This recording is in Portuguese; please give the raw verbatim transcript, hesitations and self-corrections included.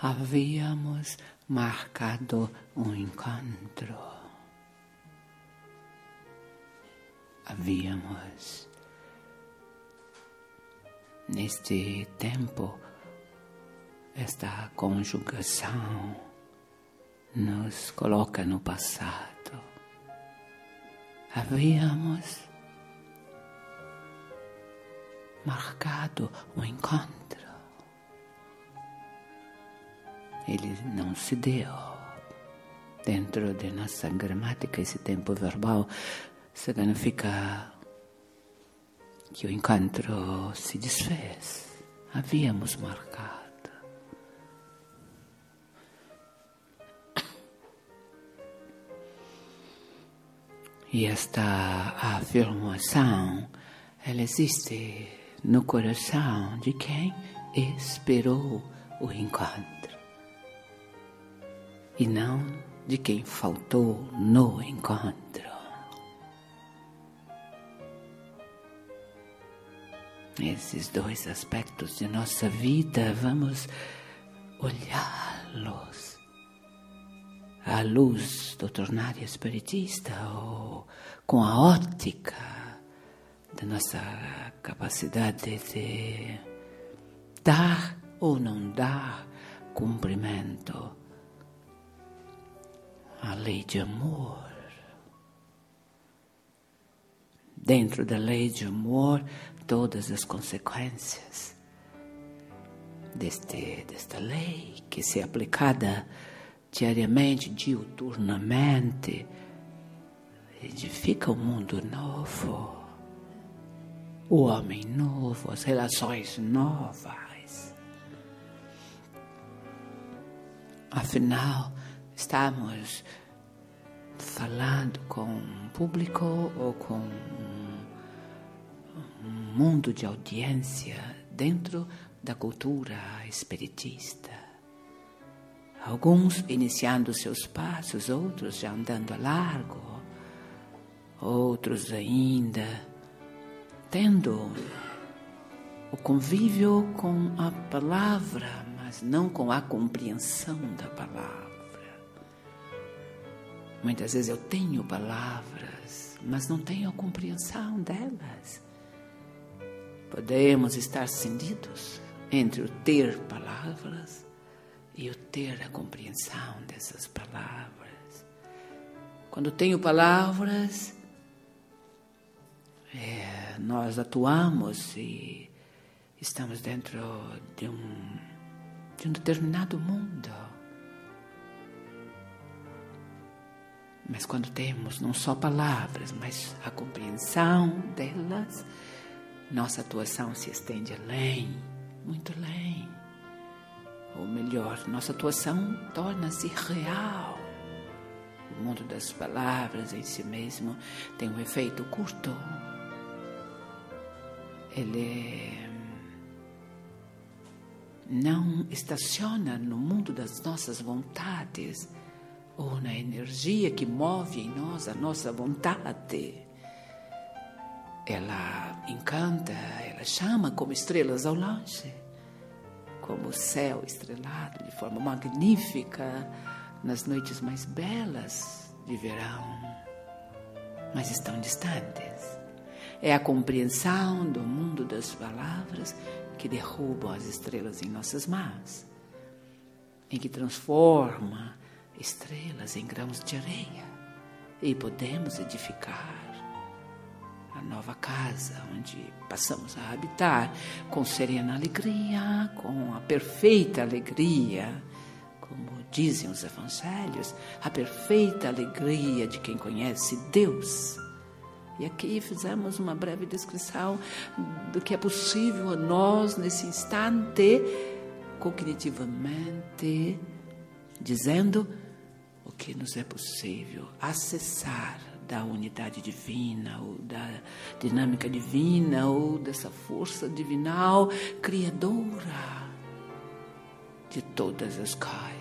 havíamos marcado um encontro. Havíamos, neste tempo, esta conjugação nos coloca no passado. Havíamos marcado um encontro. Ele não se deu. Dentro de nossa gramática, esse tempo verbal significa que o encontro se desfez. Havíamos marcado. E esta afirmação, ela existe no coração de quem esperou o encontro. E não de quem faltou no encontro. Esses dois aspectos de nossa vida, vamos olhá-los à luz doutrinária espiritista ou com a ótica da nossa capacidade de dar ou não dar cumprimento à lei de amor. Dentro da lei de amor, todas as consequências deste, desta lei que, se aplicada diariamente, diuturnamente, edifica um mundo novo, o homem novo, as relações novas. Afinal, estamos falando com um público ou com um mundo de audiência dentro da cultura espiritista. Alguns iniciando seus passos, outros já andando a largo, outros ainda tendo o convívio com a palavra, mas não com a compreensão da palavra. Muitas vezes eu tenho palavras, mas não tenho a compreensão delas. Podemos estar cindidos entre o ter palavras e o ter a compreensão dessas palavras. Quando tenho palavras, é, nós atuamos e estamos dentro de um, de um determinado mundo. Mas quando temos não só palavras, mas a compreensão delas, nossa atuação se estende além, muito além. Ou melhor, nossa atuação torna-se real. O mundo das palavras em si mesmo tem um efeito curto. Ele não estaciona no mundo das nossas vontades ou na energia que move em nós a nossa vontade. Ela encanta, ela chama como estrelas ao longe, como o céu estrelado de forma magnífica nas noites mais belas de verão, mas estão distantes. É a compreensão do mundo das palavras que derruba as estrelas em nossas mãos, em que transforma estrelas em grãos de areia, e podemos edificar a nova casa onde passamos a habitar com serena alegria, com a perfeita alegria, como dizem os evangelhos, a perfeita alegria de quem conhece Deus. E aqui fizemos uma breve descrição do que é possível a nós nesse instante, cognitivamente, dizendo o que nos é possível acessar da unidade divina, ou da dinâmica divina, ou dessa força divinal criadora de todas as coisas.